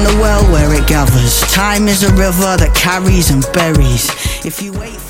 the well where it gathers. Time is a river that carries and buries. If you wait